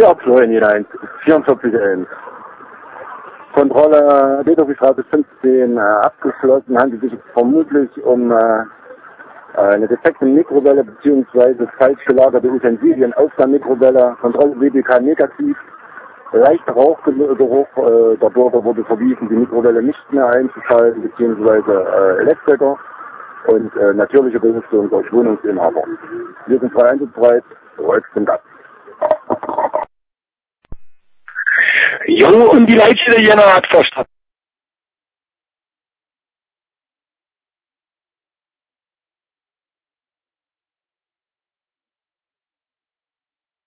Ja, Florian hinein. 44.1. Kontrolle Beethovenstraße 15 abgeschlossen. Handelt sich vermutlich um eine defekte Mikrowelle bzw. falsch gelagerte Utensilien auf der Mikrowelle. Kontrolle WBK negativ. Leichter Rauchgeruch. Der Bürger wurde verwiesen, die Mikrowelle nicht mehr einzuschalten bzw. Elektriker. Und natürliche Belüftung durch Wohnungsinhaber. Wir sind frei einsatzbereit. Rolf zum Gast. Jo, und die Leitstelle Jena hat verstanden.